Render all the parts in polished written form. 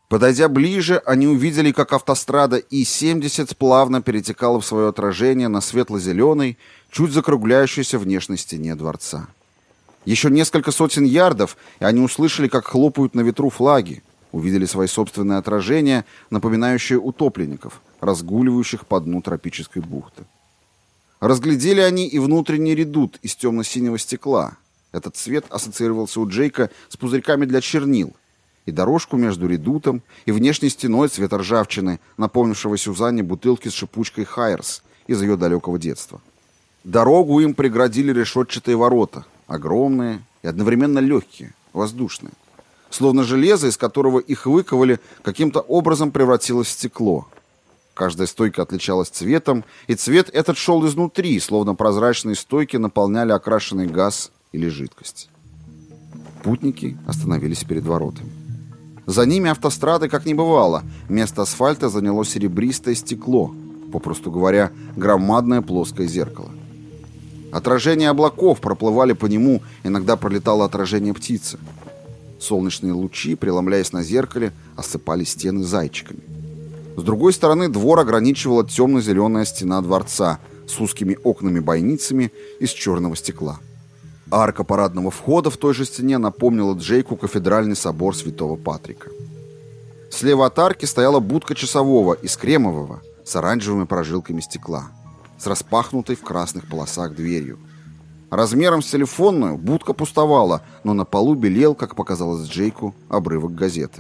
Подойдя ближе, они увидели, как автострада И-70 плавно перетекала в свое отражение на светло-зеленой, чуть закругляющейся внешней стене дворца. Еще несколько сотен ярдов, и они услышали, как хлопают на ветру флаги, увидели свои собственные отражения, напоминающие утопленников, разгуливающих по дну тропической бухты. Разглядели они и внутренний редут из темно-синего стекла. Этот цвет ассоциировался у Джейка с пузырьками для чернил, и дорожку между редутом и внешней стеной цвета ржавчины, напомнившего Сюзанне бутылки с шипучкой Хайерс из ее далекого детства. Дорогу им преградили решетчатые ворота, огромные и одновременно легкие, воздушные. Словно железо, из которого их выковали, каким-то образом превратилось в стекло. Каждая стойка отличалась цветом, и цвет этот шел изнутри, словно прозрачные стойки наполняли окрашенный газ или жидкость. Путники остановились перед воротами. За ними автострады как не бывало. Место асфальта заняло серебристое стекло, попросту говоря, громадное плоское зеркало. Отражения облаков проплывали по нему, иногда пролетало отражение птицы. Солнечные лучи, преломляясь на зеркале, осыпали стены зайчиками. С другой стороны двор ограничивала темно-зеленая стена дворца с узкими окнами-бойницами из черного стекла. Арка парадного входа в той же стене напомнила Джейку кафедральный собор Святого Патрика. Слева от арки стояла будка часового из кремового с оранжевыми прожилками стекла, с распахнутой в красных полосах дверью. Размером с телефонную будка пустовала, но на полу белел, как показалось Джейку, обрывок газеты.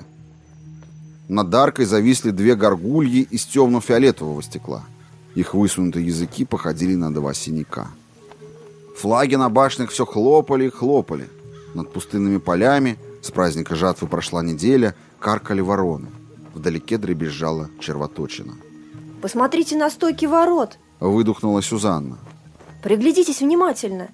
Над аркой зависли две горгульи из темно-фиолетового стекла. Их высунутые языки походили на два синяка. Флаги на башнях все хлопали и хлопали. Над пустынными полями, с праздника жатвы прошла неделя, каркали вороны. Вдалеке дребезжала червоточина. «Посмотрите на стойки ворот!» — выдохнула Сюзанна. «Приглядитесь внимательно!»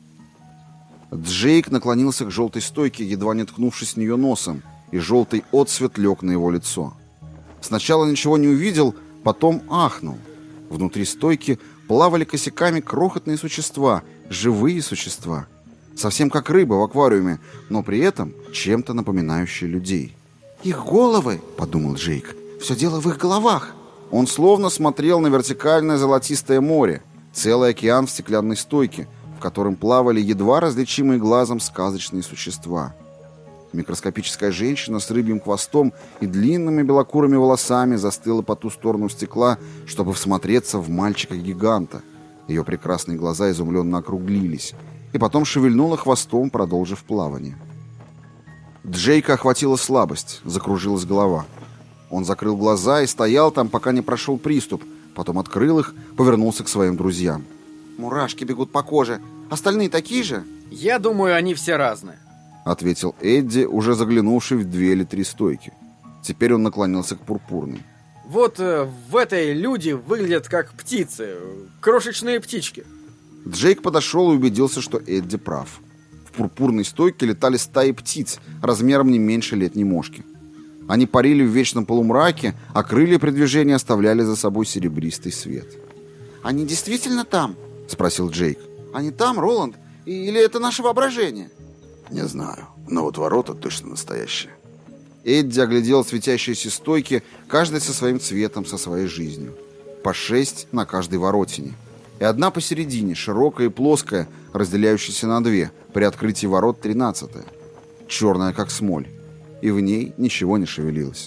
Джейк наклонился к желтой стойке, едва не ткнувшись в нее носом, и желтый отсвет лег на его лицо. Сначала ничего не увидел, потом ахнул. Внутри стойки плавали косяками крохотные существа, живые существа, совсем как рыба в аквариуме, но при этом чем-то напоминающие людей. «Их головы!» — подумал Джейк. «Все дело в их головах!» Он словно смотрел на вертикальное золотистое море, целый океан в стеклянной стойке, в котором плавали едва различимые глазом сказочные существа. Микроскопическая женщина с рыбьим хвостом и длинными белокурыми волосами застыла по ту сторону стекла, чтобы всмотреться в мальчика-гиганта. Ее прекрасные глаза изумленно округлились, и потом шевельнула хвостом, продолжив плавание. Джейка охватила слабость, закружилась голова. Он закрыл глаза и стоял там, пока не прошел приступ, потом открыл их, повернулся к своим друзьям. «Мурашки бегут по коже. Остальные такие же?» «Я думаю, они все разные», — ответил Эдди, уже заглянувший в 2 или 3 стойки. Теперь он наклонился к пурпурной. «Вот в этой люди выглядят как птицы, крошечные птички». Джейк подошел и убедился, что Эдди прав. В пурпурной стойке летали стаи птиц, размером не меньше летней мошки. Они парили в вечном полумраке, а крылья при движении оставляли за собой серебристый свет. «Они действительно там?» — спросил Джейк. «Они там, Роланд? Или это наше воображение?» «Не знаю, но вот ворота точно настоящие». Эдди оглядел светящиеся стойки, каждый со своим цветом, со своей жизнью. По 6 на каждой воротине. И одна посередине, широкая и плоская, разделяющаяся на 2, при открытии ворот 13-я. Черная, как смоль. И в ней ничего не шевелилось.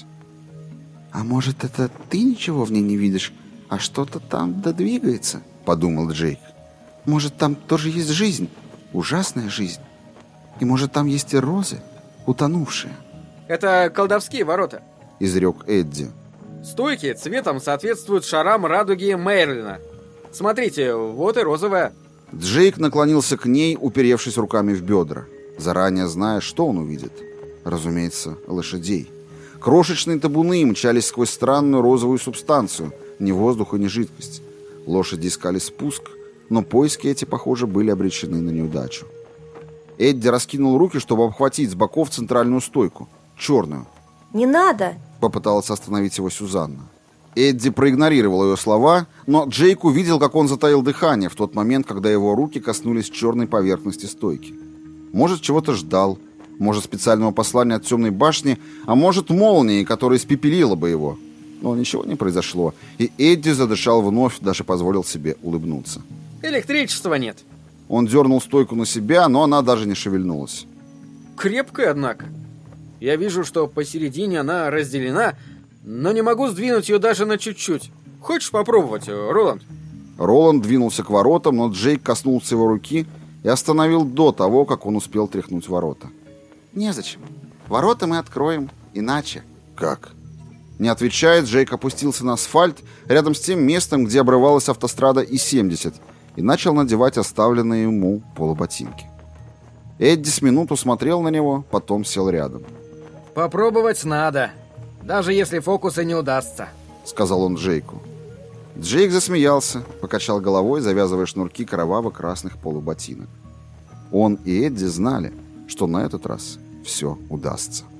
«А может, это ты ничего в ней не видишь, а что-то там двигается?» — подумал Джейк. «Может, там тоже есть жизнь, ужасная жизнь. И может, там есть и розы, утонувшие». «Это колдовские ворота», — изрек Эдди. «Стойки цветом соответствуют шарам радуги Мерлина. Смотрите, вот и розовая». Джейк наклонился к ней, уперевшись руками в бедра, заранее зная, что он увидит. Разумеется, лошадей. Крошечные табуны мчались сквозь странную розовую субстанцию, ни воздуха, ни жидкость. Лошади искали спуск, но поиски эти, похоже, были обречены на неудачу. Эдди раскинул руки, чтобы обхватить с боков центральную стойку, черную. «Не надо!» — попыталась остановить его Сюзанна. Эдди проигнорировал ее слова, но Джейк увидел, как он затаил дыхание в тот момент, когда его руки коснулись черной поверхности стойки. Может, чего-то ждал, Может, специального послания от темной башни, а может, молнии, которая испепелила бы его. Но ничего не произошло, и Эдди задышал вновь, даже позволил себе улыбнуться. Электричества нет. Он дернул стойку на себя, но она даже не шевельнулась. Крепкая, однако. Я вижу, что посередине она разделена, но не могу сдвинуть ее даже на чуть-чуть. Хочешь попробовать, Роланд? Роланд двинулся к воротам, но Джейк коснулся его руки и остановил до того, как он успел тряхнуть ворота. «Незачем. Ворота мы откроем иначе». Как? Не отвечая, Джейк опустился на асфальт рядом с тем местом, где обрывалась автострада И-70, и начал надевать оставленные ему полуботинки. Эдди с минуту смотрел на него, потом сел рядом. «Попробовать надо, даже если фокусы не удастся», — сказал он Джейку. Джейк засмеялся, покачал головой, завязывая шнурки кроваво-красных полуботинок. Он и Эдди знали, что на этот раз все удастся.